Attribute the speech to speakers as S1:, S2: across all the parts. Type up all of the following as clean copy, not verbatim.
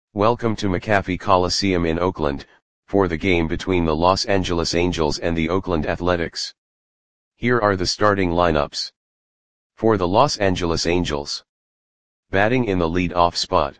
S1: Welcome to McAfee Coliseum in Oakland, for the game between the Los Angeles Angels and the Oakland Athletics. Here are the starting lineups. For the Los Angeles Angels. Batting in the lead-off spot.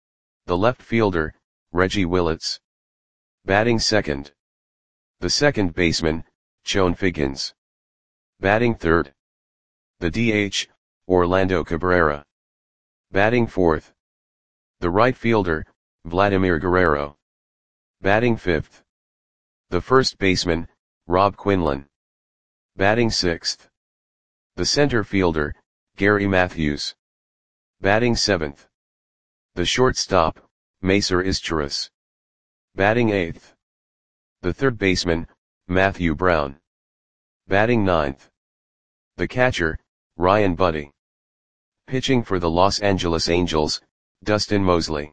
S1: The left fielder, Reggie Willits. Batting second. The second baseman, Chone Figgins. Batting third. The DH, Orlando Cabrera. Batting fourth. The right fielder, Vladimir Guerrero. Batting fifth. The first baseman, Rob Quinlan. Batting sixth. The center fielder, Gary Matthews. Batting seventh. The shortstop, Macer Izturis. Batting eighth. The third baseman, Matthew Brown. Batting ninth. The catcher, Ryan Budde. Pitching for the Los Angeles Angels, Dustin Mosley.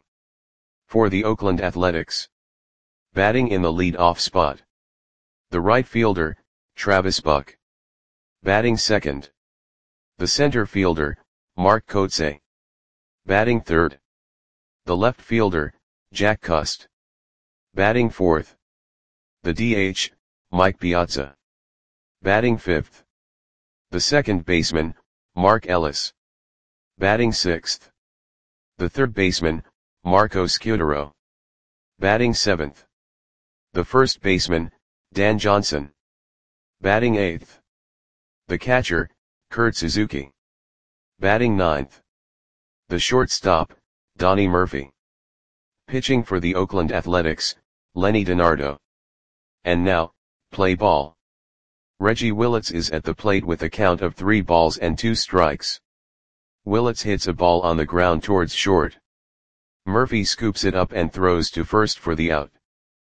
S1: For the Oakland Athletics. Batting in the lead-off spot. The right fielder, Travis Buck. Batting second. The center fielder, Mark Kotsay. Batting third. The left fielder, Jack Cust. Batting fourth. The DH, Mike Piazza. Batting fifth. The second baseman, Mark Ellis. Batting sixth. The third baseman, Marco Scutaro. Batting seventh. The first baseman, Dan Johnson. Batting eighth. The catcher, Kurt Suzuki. Batting ninth. The shortstop, Donnie Murphy. Pitching for the Oakland Athletics, Lenny DiNardo. And now, play ball. Reggie Willits is at the plate with a count of 3 balls and 2 strikes. Willits hits a ball on the ground towards short. Murphy scoops it up and throws to first for the out.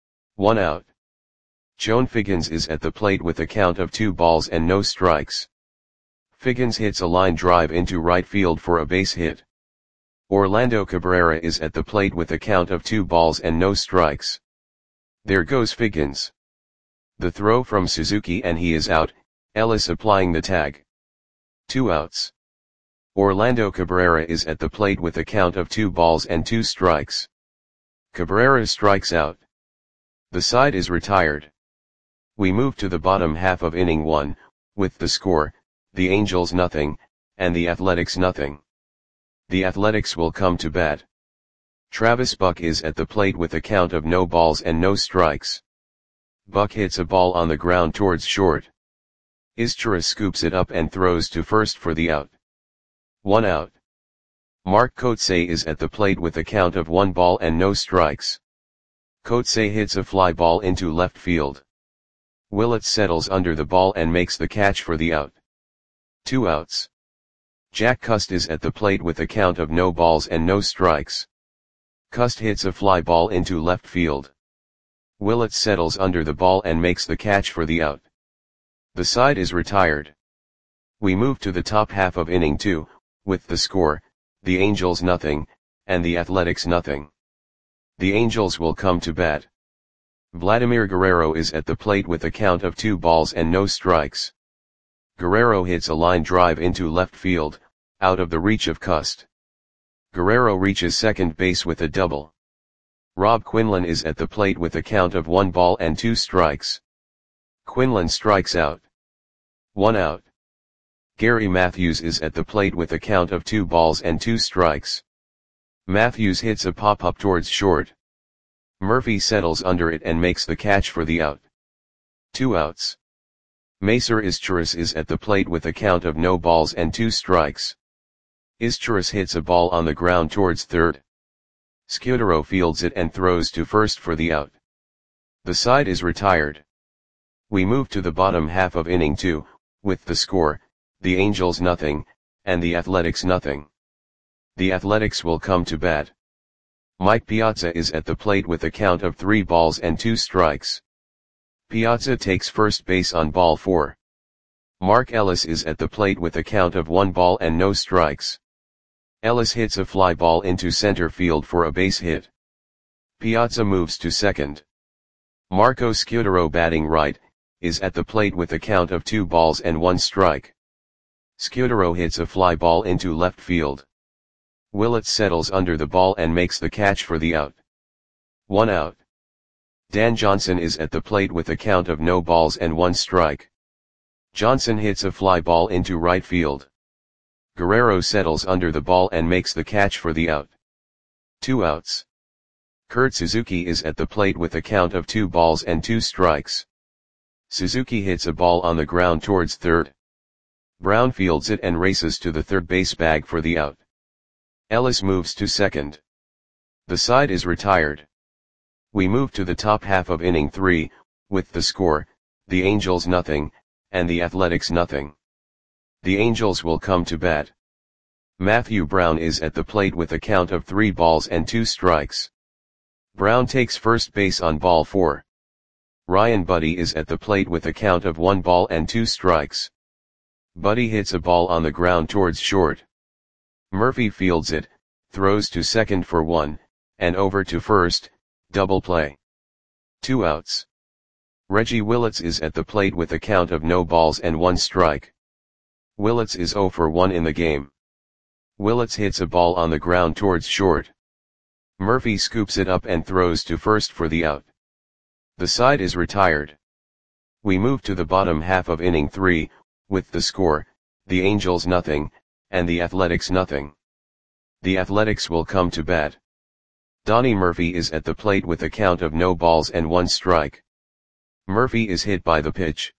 S1: 1 out. Chone Figgins is at the plate with a count of 2 balls and no strikes. Figgins hits a line drive into right field for a base hit. Orlando Cabrera is at the plate with a count of 2 balls and no strikes. There goes Figgins. The throw from Suzuki and he is out, Ellis applying the tag. 2 outs. Orlando Cabrera is at the plate with a count of 2 balls and 2 strikes. Cabrera strikes out. The side is retired. We move to the bottom half of inning 1, with the score, the Angels nothing, and the Athletics nothing. The Athletics will come to bat. Travis Buck is at the plate with a count of no balls and no strikes. Buck hits a ball on the ground towards short. Izturis scoops it up and throws to first for the out. 1 out. Mark Kotsay is at the plate with a count of 1 ball and no strikes. Kotsay hits a fly ball into left field. Willits settles under the ball and makes the catch for the out. 2 outs. Jack Cust is at the plate with a count of no balls and no strikes. Cust hits a fly ball into left field. Willits settles under the ball and makes the catch for the out. The side is retired. We move to the top half of inning 2, with the score, the Angels nothing, and the Athletics nothing. The Angels will come to bat. Vladimir Guerrero is at the plate with a count of 2 balls and no strikes. Guerrero hits a line drive into left field, out of the reach of Cust. Guerrero reaches second base with a double. Rob Quinlan is at the plate with a count of 1 ball and 2 strikes. Quinlan strikes out. 1 out. Gary Matthews is at the plate with a count of 2 balls and 2 strikes. Matthews hits a pop-up towards short. Murphy settles under it and makes the catch for the out. 2 outs. Macer Izturis is at the plate with a count of no balls and 2 strikes. Izturis hits a ball on the ground towards third. Scutaro fields it and throws to first for the out. The side is retired. We move to the bottom half of inning 2, with the score, the Angels nothing, and the Athletics nothing. The Athletics will come to bat. Mike Piazza is at the plate with a count of 3 balls and 2 strikes. Piazza takes first base on ball 4. Mark Ellis is at the plate with a count of 1 ball and no strikes. Ellis hits a fly ball into center field for a base hit. Piazza moves to second. Marco Scutaro, batting right, is at the plate with a count of 2 balls and 1 strike. Scutaro hits a fly ball into left field. Willits settles under the ball and makes the catch for the out. 1 out. Dan Johnson is at the plate with a count of no balls and 1 strike. Johnson hits a fly ball into right field. Guerrero settles under the ball and makes the catch for the out. 2 outs. Kurt Suzuki is at the plate with a count of 2 balls and 2 strikes. Suzuki hits a ball on the ground towards third. Brown fields it and races to the third base bag for the out. Ellis moves to second. The side is retired. We move to the top half of inning 3, with the score, the Angels nothing, and the Athletics nothing. The Angels will come to bat. Matthew Brown is at the plate with a count of 3 balls and 2 strikes. Brown takes first base on ball 4. Ryan Buddy is at the plate with a count of 1 ball and 2 strikes. Buddy hits a ball on the ground towards short. Murphy fields it, throws to second for 1, and over to first, double play. 2 outs. Reggie Willits is at the plate with a count of no balls and 1 strike. Willits is 0 for 1 in the game. Willits hits a ball on the ground towards short. Murphy scoops it up and throws to first for the out. The side is retired. We move to the bottom half of inning 3, with the score, the Angels nothing, and the Athletics nothing. The Athletics will come to bat. Donnie Murphy is at the plate with a count of no balls and 1 strike. Murphy is hit by the pitch.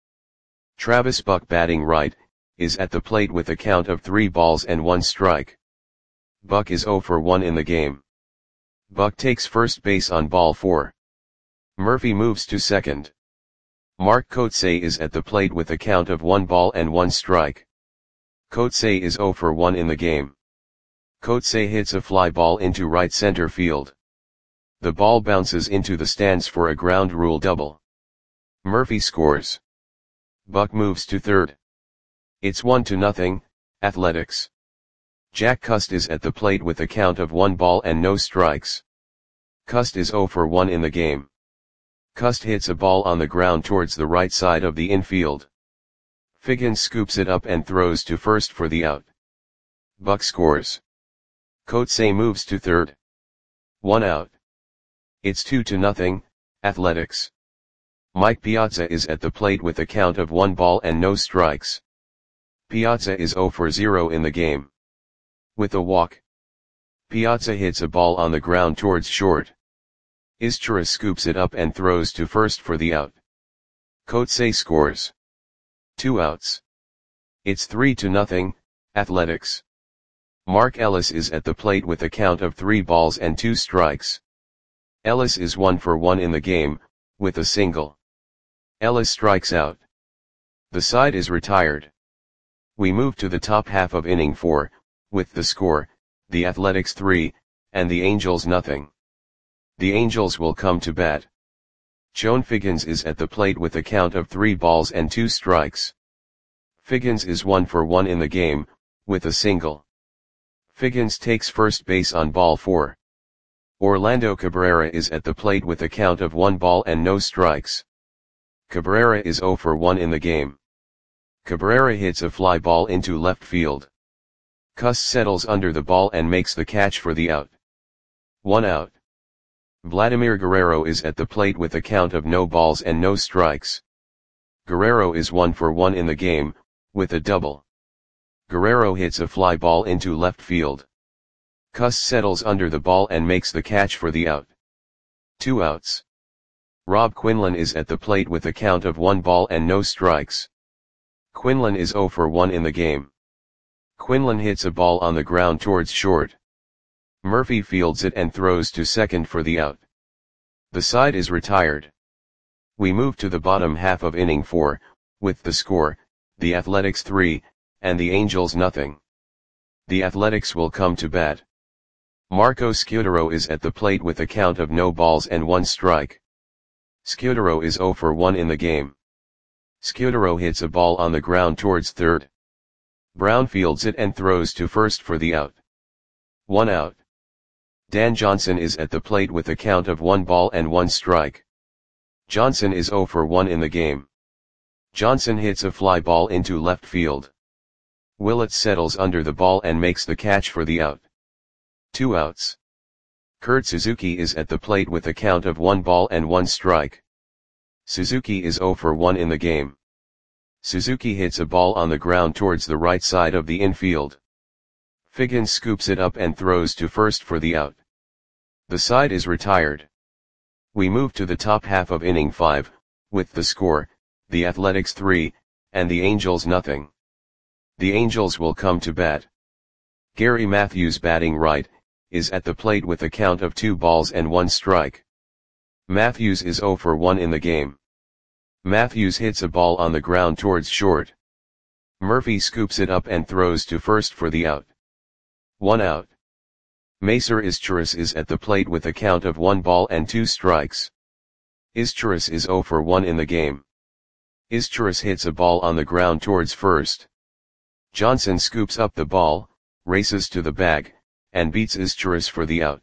S1: Travis Buck, batting right, is at the plate with a count of 3 balls and 1 strike. Buck is 0 for 1 in the game. Buck takes first base on ball 4. Murphy moves to second. Mark Kotsay is at the plate with a count of 1 ball and 1 strike. Kotsay is 0 for 1 in the game. Kotsay hits a fly ball into right center field. The ball bounces into the stands for a ground rule double. Murphy scores. Buck moves to third. It's 1-0, Athletics. Jack Cust is at the plate with a count of 1 ball and no strikes. Cust is 0 for 1 in the game. Cust hits a ball on the ground towards the right side of the infield. Figgins scoops it up and throws to first for the out. Buck scores. Kotsay moves to third. 1 out. It's 2-0, Athletics. Mike Piazza is at the plate with a count of 1 ball and no strikes. Piazza is 0 for 0 in the game. With a walk, Piazza hits a ball on the ground towards short. Izchira scoops it up and throws to first for the out. Kotsay scores. 2 outs. It's 3-0, Athletics. Mark Ellis is at the plate with a count of 3 balls and 2 strikes. Ellis is 1 for 1 in the game, with a single. Ellis strikes out. The side is retired. We move to the top half of inning 4, with the score, the Athletics 3, and the Angels nothing. The Angels will come to bat. Joan Figgins is at the plate with a count of 3 balls and 2 strikes. Figgins is 1 for 1 in the game, with a single. Figgins takes first base on ball 4. Orlando Cabrera is at the plate with a count of 1 ball and no strikes. Cabrera is 0 for 1 in the game. Cabrera hits a fly ball into left field. Cust settles under the ball and makes the catch for the out. 1 out. Vladimir Guerrero is at the plate with a count of no balls and no strikes. Guerrero is 1 for 1 in the game, with a double. Guerrero hits a fly ball into left field. Cust settles under the ball and makes the catch for the out. 2 outs. Rob Quinlan is at the plate with a count of 1 ball and no strikes. Quinlan is 0 for 1 in the game. Quinlan hits a ball on the ground towards short. Murphy fields it and throws to second for the out. The side is retired. We move to the bottom half of inning 4, with the score, the Athletics 3, and the Angels nothing. The Athletics will come to bat. Marco Scudero is at the plate with a count of no balls and 1 strike. Scudero is 0 for 1 in the game. Scudero hits a ball on the ground towards third. Brown fields it and throws to first for the out. 1 out. Dan Johnson is at the plate with a count of 1 ball and 1 strike. Johnson is 0 for 1 in the game. Johnson hits a fly ball into left field. Willits settles under the ball and makes the catch for the out. 2 outs. Kurt Suzuki is at the plate with a count of 1 ball and 1 strike. Suzuki is 0 for 1 in the game. Suzuki hits a ball on the ground towards the right side of the infield. Figgins scoops it up and throws to first for the out. The side is retired. We move to the top half of inning 5, with the score, the Athletics 3, and the Angels nothing. The Angels will come to bat. Gary Matthews, batting right, is at the plate with a count of 2 balls and 1 strike. Matthews is 0 for 1 in the game. Matthews hits a ball on the ground towards short. Murphy scoops it up and throws to first for the out. 1 out. Macer Izturis is at the plate with a count of 1 ball and 2 strikes. Izturis is 0 for 1 in the game. Izturis hits a ball on the ground towards first. Johnson scoops up the ball, races to the bag, and beats Izturis for the out.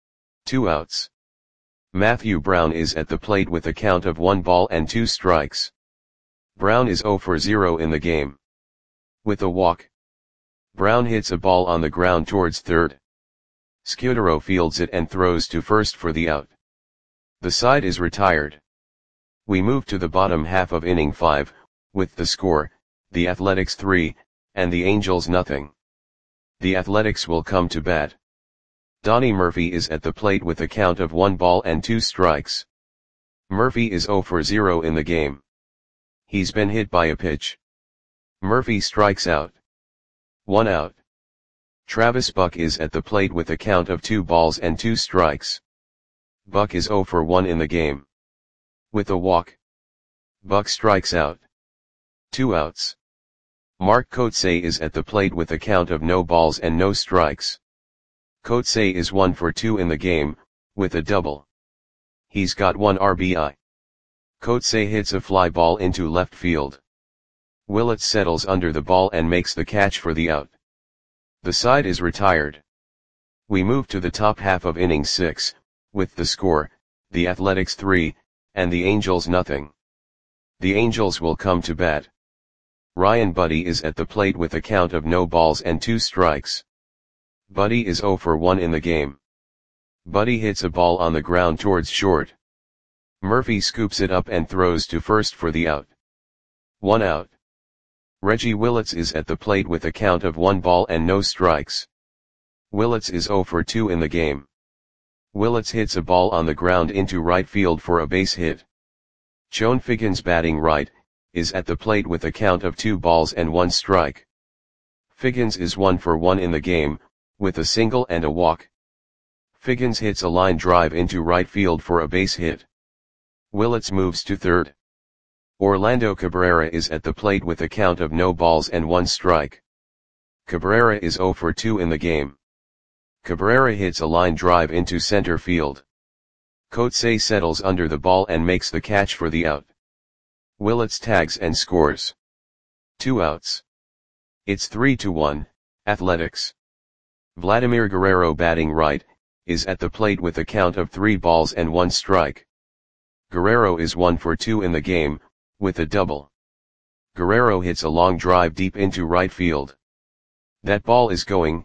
S1: 2 outs. Matthew Brown is at the plate with a count of 1 ball and 2 strikes. Brown is 0 for 0 in the game. With a walk, Brown hits a ball on the ground towards third. Scudero fields it and throws to first for the out. The side is retired. We move to the bottom half of inning 5, with the score, the Athletics 3, and the Angels nothing. The Athletics will come to bat. Donnie Murphy is at the plate with a count of 1 ball and 2 strikes. Murphy is 0 for 0 in the game. He's been hit by a pitch. Murphy strikes out. 1 out. Travis Buck is at the plate with a count of 2 balls and 2 strikes. Buck is 0 for 1 in the game. With a walk, Buck strikes out. 2 outs. Mark Kotsay is at the plate with a count of no balls and no strikes. Kotsay is 1 for 2 in the game, with a double. He's got 1 RBI. Kotsay hits a fly ball into left field. Willett settles under the ball and makes the catch for the out. The side is retired. We move to the top half of inning 6, with the score, the Athletics 3, and the Angels nothing. The Angels will come to bat. Ryan Buddy is at the plate with a count of no balls and 2 strikes. Buddy is 0 for 1 in the game. Buddy hits a ball on the ground towards short. Murphy scoops it up and throws to first for the out. 1 out. Reggie Willits is at the plate with a count of 1 ball and no strikes. Willits is 0 for 2 in the game. Willits hits a ball on the ground into right field for a base hit. Chone Figgins, batting right, is at the plate with a count of 2 balls and 1 strike. Figgins is 1 for 1 in the game, with a single and a walk. Figgins hits a line drive into right field for a base hit. Willits moves to third. Orlando Cabrera is at the plate with a count of no balls and 1 strike. Cabrera is 0 for 2 in the game. Cabrera hits a line drive into center field. Kotsay settles under the ball and makes the catch for the out. Willits tags and scores. 2 outs. It's 3-1, Athletics. Vladimir Guerrero, batting right, is at the plate with a count of 3 balls and 1 strike. Guerrero is 1 for 2 in the game, with a double. Guerrero hits a long drive deep into right field. That ball is gone.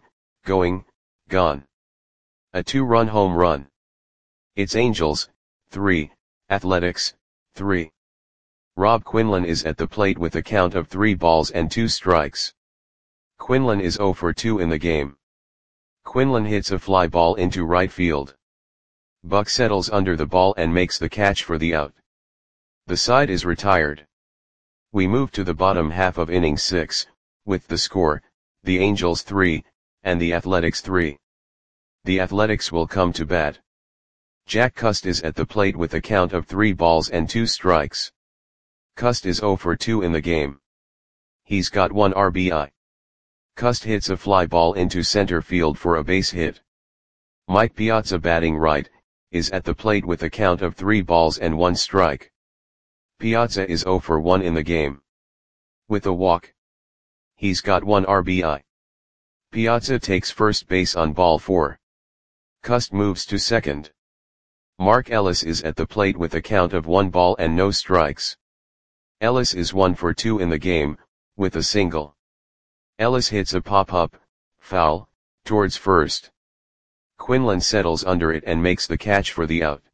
S1: A 2-run home run. It's Angels 3, Athletics 3. Rob Quinlan is at the plate with a count of 3 balls and 2 strikes. Quinlan is 0 for 2 in the game. Quinlan hits a fly ball into right field. Buck settles under the ball and makes the catch for the out. The side is retired. We move to the bottom half of inning 6, with the score, the Angels 3, and the Athletics 3. The Athletics will come to bat. Jack Cust is at the plate with a count of 3 balls and 2 strikes. Cust is 0 for 2 in the game. He's got 1 RBI. Cust hits a fly ball into center field for a base hit. Mike Piazza, batting right, is at the plate with a count of 3 balls and 1 strike. Piazza is 0 for 1 in the game. With a walk, he's got 1 RBI. Piazza takes first base on ball 4. Cust moves to second. Mark Ellis is at the plate with a count of 1 ball and no strikes. Ellis is 1 for 2 in the game, with a single. Ellis hits a pop-up, foul, towards first. Quinlan settles under it and makes the catch for the out.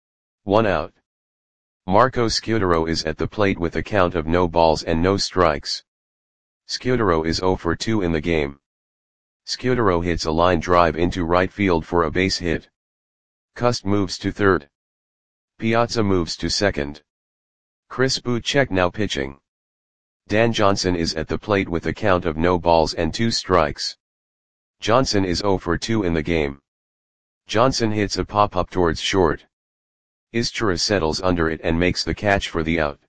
S1: 1 out. Marco Scudero is at the plate with a count of no balls and no strikes. Scudero is 0 for 2 in the game. Scudero hits a line drive into right field for a base hit. Cust moves to third. Piazza moves to second. Chris Buchek now pitching. Dan Johnson is at the plate with a count of no balls and 2 strikes. Johnson is 0 for 2 in the game. Johnson hits a pop-up towards short. Izturis settles under it and makes the catch for the out.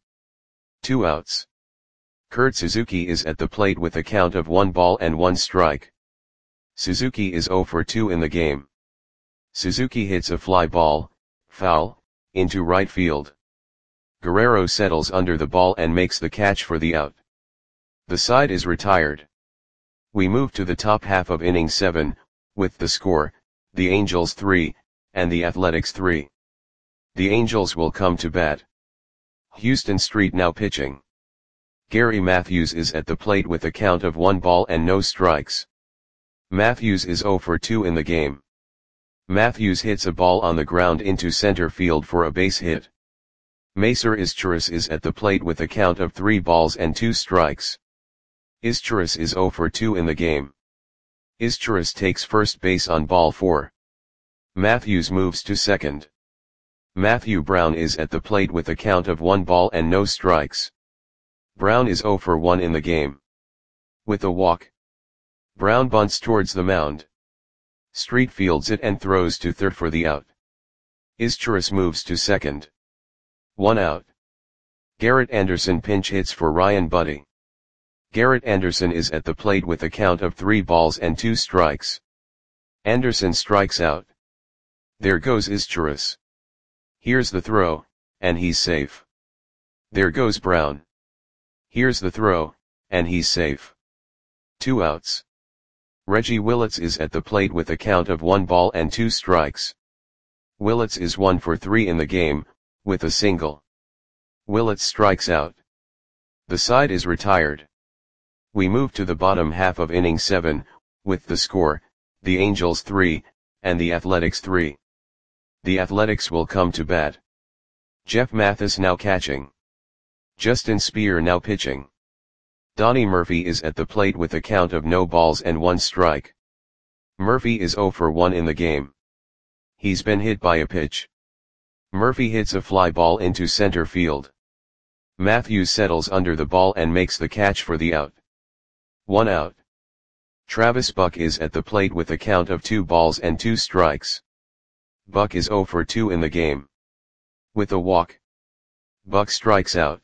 S1: 2 outs. Kurt Suzuki is at the plate with a count of 1 ball and 1 strike. Suzuki is 0 for 2 in the game. Suzuki hits a fly ball, foul, into right field. Guerrero settles under the ball and makes the catch for the out. The side is retired. We move to the top half of inning 7, with the score, the Angels 3, and the Athletics 3. The Angels will come to bat. Houston Street now pitching. Gary Matthews is at the plate with a count of 1 ball and no strikes. Matthews is 0 for 2 in the game. Matthews hits a ball on the ground into center field for a base hit. Macer Izturis is at the plate with a count of 3 balls and 2 strikes. Izturis is 0 for 2 in the game. Izturis takes first base on ball 4. Matthews moves to second. Matthew Brown is at the plate with a count of 1 ball and no strikes. Brown is 0 for 1 in the game. With a walk, Brown bunts towards the mound. Street fields it and throws to third for the out. Izturis moves to second. 1 out. Garrett Anderson pinch hits for Ryan Budde. Garrett Anderson is at the plate with a count of 3 balls and 2 strikes. Anderson strikes out. There goes Izturis. Here's the throw, and he's safe. There goes Brown. Here's the throw, and he's safe. 2 outs. Reggie Willits is at the plate with a count of 1 ball and 2 strikes. Willits is 1 for 3 in the game, with a single. Willits strikes out. The side is retired. We move to the bottom half of inning 7, with the score, the Angels 3, and the Athletics 3. The Athletics will come to bat. Jeff Mathis now catching. Justin Speer now pitching. Donnie Murphy is at the plate with a count of no balls and 1 strike. Murphy is 0 for 1 in the game. He's been hit by a pitch. Murphy hits a fly ball into center field. Matthews settles under the ball and makes the catch for the out. 1 out. Travis Buck is at the plate with a count of 2 balls and 2 strikes. Buck is 0 for 2 in the game. With a walk, Buck strikes out.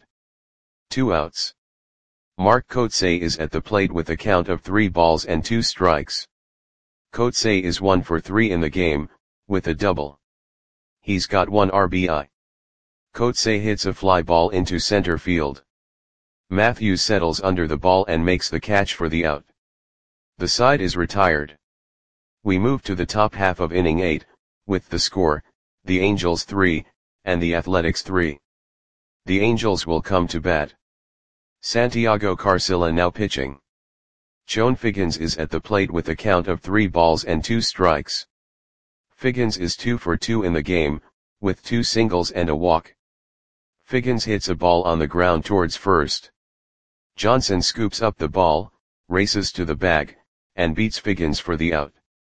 S1: 2 outs. Mark Kotsay is at the plate with a count of 3 balls and 2 strikes. Kotsay is 1 for 3 in the game, with a double. He's got 1 RBI. Kotsay hits a fly ball into center field. Matthews settles under the ball and makes the catch for the out. The side is retired. We move to the top half of inning 8, with the score, the Angels 3, and the Athletics 3. The Angels will come to bat. Santiago Carcilla now pitching. Joan Figgins is at the plate with a count of 3 balls and 2 strikes. Figgins is 2 for 2 in the game, with 2 singles and a walk. Figgins hits a ball on the ground towards first. Johnson scoops up the ball, races to the bag, and beats Figgins for the out.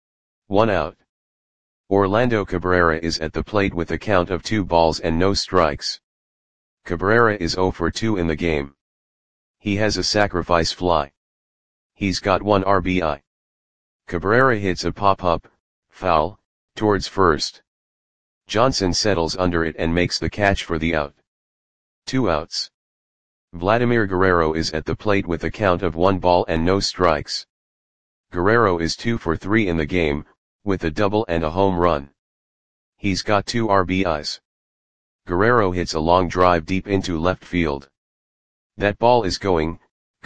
S1: 1 out. Orlando Cabrera is at the plate with a count of 2 balls and no strikes. Cabrera is 0 for 2 in the game. He has a sacrifice fly. He's got 1 RBI. Cabrera hits a pop-up, foul, towards first. Johnson settles under it and makes the catch for the out. 2 outs. Vladimir Guerrero is at the plate with a count of 1 ball and no strikes. Guerrero is 2 for 3 in the game, with a double and a home run. He's got 2 RBIs. Guerrero hits a long drive deep into left field. That ball is gone.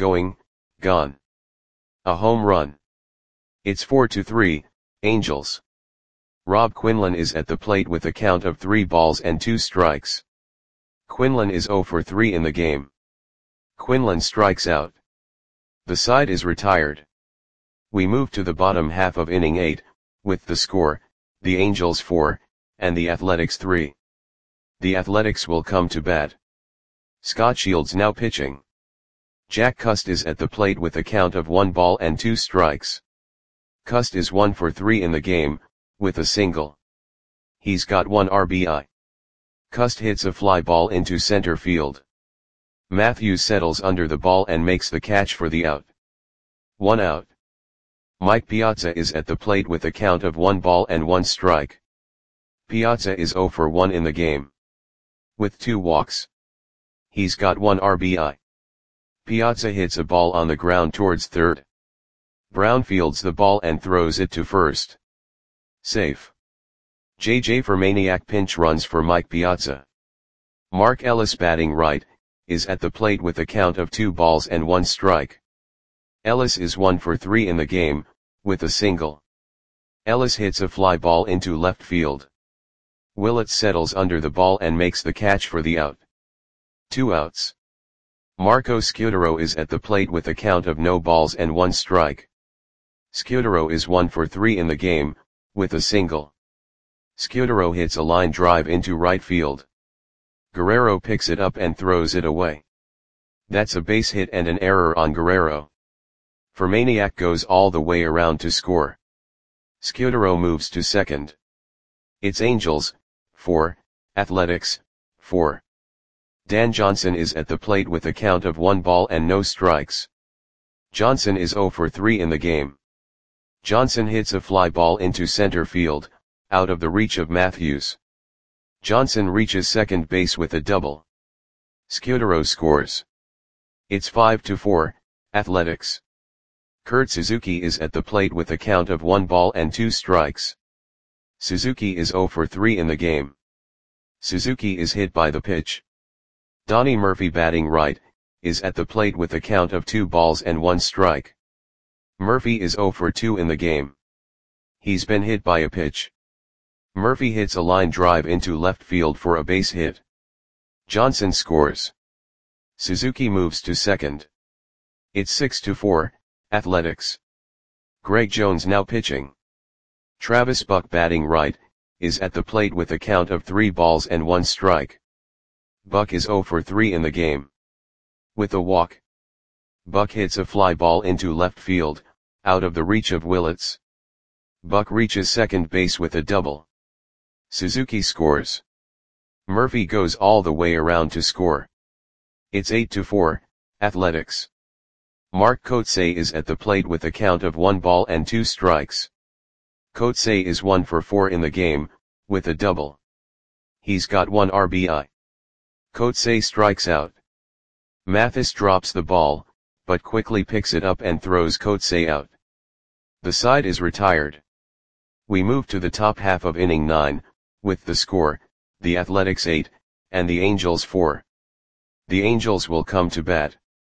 S1: A home run. It's 4-3, Angels. Rob Quinlan is at the plate with a count of 3 balls and 2 strikes. Quinlan is 0 for 3 in the game. Quinlan strikes out. The side is retired. We move to the bottom half of inning 8, with the score, the Angels 4, and the Athletics 3. The Athletics will come to bat. Scott Shields now pitching. Jack Cust is at the plate with a count of 1 ball and 2 strikes. Cust is 1 for 3 in the game, with a single. He's got 1 RBI. Cust hits a fly ball into center field. Matthews settles under the ball and makes the catch for the out. 1 out. Mike Piazza is at the plate with a count of 1 ball and 1 strike. Piazza is 0 for 1 in the game, with 2 walks. He's got 1 RBI. Piazza hits a ball on the ground towards third. Brown fields the ball and throws it to first. Safe. J.J. Fermaniak pinch runs for Mike Piazza. Mark Ellis batting right, is at the plate with a count of 2 balls and 1 strike. Ellis is 1 for 3 in the game, with a single. Ellis hits a fly ball into left field. Willett settles under the ball and makes the catch for the out. 2 outs. Marco Scudero is at the plate with a count of no balls and 1 strike. Scudero is 1 for 3 in the game, with a single. Scudero hits a line drive into right field. Guerrero picks it up and throws it away. That's a base hit and an error on Guerrero. Fermaniak goes all the way around to score. Scudero moves to second. It's Angels 4, Athletics 4. Dan Johnson is at the plate with a count of 1 ball and no strikes. Johnson is 0 for 3 in the game. Johnson hits a fly ball into center field, out of the reach of Matthews. Johnson reaches second base with a double. Scudero scores. It's 5-4, Athletics. Kurt Suzuki is at the plate with a count of 1 ball and 2 strikes. Suzuki is 0 for 3 in the game. Suzuki is hit by the pitch. Donnie Murphy batting right, is at the plate with a count of 2 balls and 1 strike. Murphy is 0 for 2 in the game. He's been hit by a pitch. Murphy hits a line drive into left field for a base hit. Johnson scores. Suzuki moves to second. It's 6-4, Athletics. Greg Jones now pitching. Travis Buck batting right, is at the plate with a count of 3 balls and 1 strike. Buck is 0 for 3 in the game, with a walk. Buck hits a fly ball into left field, out of the reach of Willits. Buck reaches second base with a double. Suzuki scores. Murphy goes all the way around to score. It's 8-4, Athletics. Mark Kotsay is at the plate with a count of 1 ball and 2 strikes. Kotsay is 1 for 4 in the game, with a double. He's got 1 RBI. Kotsay strikes out. Mathis drops the ball, but quickly picks it up and throws Kotsay out. The side is retired. We move to the top half of inning 9, with the score, the Athletics 8, and the Angels 4. The Angels will come to bat.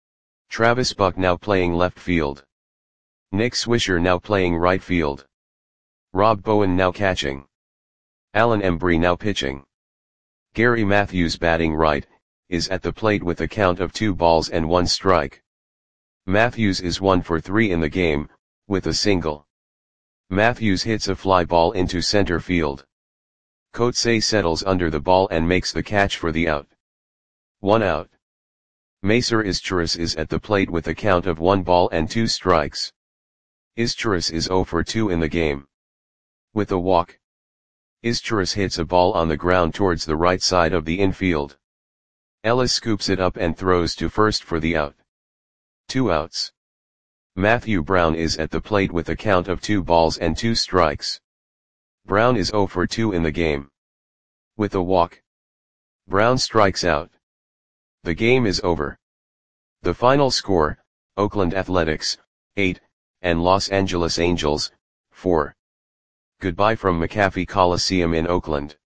S1: Travis Buck now playing left field. Nick Swisher now playing right field. Rob Bowen now catching. Alan Embry now pitching. Gary Matthews batting right, is at the plate with a count of 2 balls and 1 strike. Matthews is 1 for 3 in the game, with a single. Matthews hits a fly ball into center field. Kotsay settles under the ball and makes the catch for the out. 1 out. Macer Izturis is at the plate with a count of 1 ball and 2 strikes. Izturis is 0 for 2 in the game, with a walk. Izturis hits a ball on the ground towards the right side of the infield. Ellis scoops it up and throws to first for the out. 2 outs. Matthew Brown is at the plate with a count of 2 balls and 2 strikes. Brown is 0 for 2 in the game, with a walk. Brown strikes out. The game is over. The final score, Oakland Athletics, 8, and Los Angeles Angels, 4. Goodbye from McAfee Coliseum in Oakland.